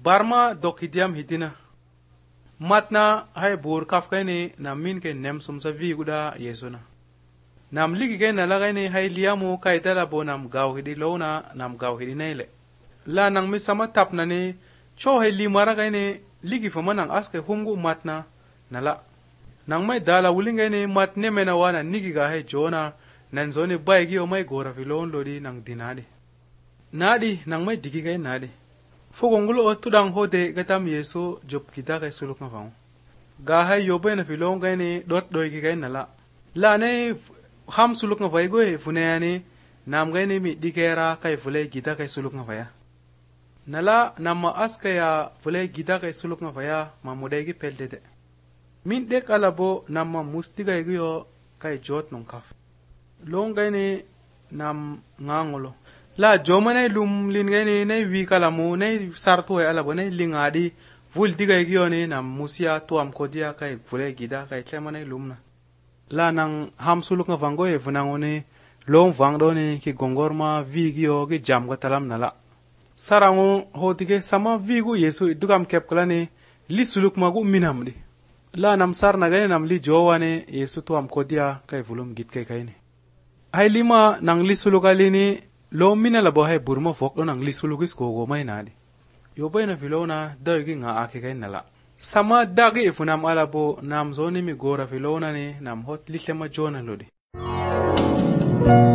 barma dokidiam hitina matna hay bur kafkani na min ke nem sumsa vi guda yesuna nam ligi ke na lagani hay liamu kaitala bo nam gaw hidi lona nam gaw hidi nele la nang mi sama tapna ni cho hay limara gani ligi famanang aske humgu matna nala nang may dala wulinga ni matne mena wana nigiga hay jona nan zoni baygi o may gora filon lodi nang dinadi nadi nang may digiga nadi fogongulu o tudang hode gatam yesu job kita kay suluk na faung gahay yobe na filong kay ni dot doy kay nala la ne ham suluk na fay goy funayani nam kay ni mi dikera kay fulay kita kay suluk na faya nala nam maas kaya fulay kita kay suluk na faya mamuday gi peldede min dek alabo nam ma mustigay giyo kay jot nung kaf long kay ni nam ngangolo la jomane lum lin gani nay wi kalamu nay sarto e alabo nay lingadi vul digay gioni nam musia tuam kodia kay fule gida kay klemane lumna la nang ham suluk nga vango e funangoni long vangdo ni ki gongorma vi gio gi jam ga talam nala sarango hotige sama vi gu yesu dugam kep klani li suluk magu minamdi la nam sar na gani nam li jowane yesu tuam kodia kay vulum git kay kayni ay lima nang li sulukalini lo mina la bohay burma fok lo nang lisulugis gogo may nadi yoboy na filona dagi nga ake kay nala sama dagi ifunam alabo nam zoni mi gora filona ni nam hot lihlema jona lodi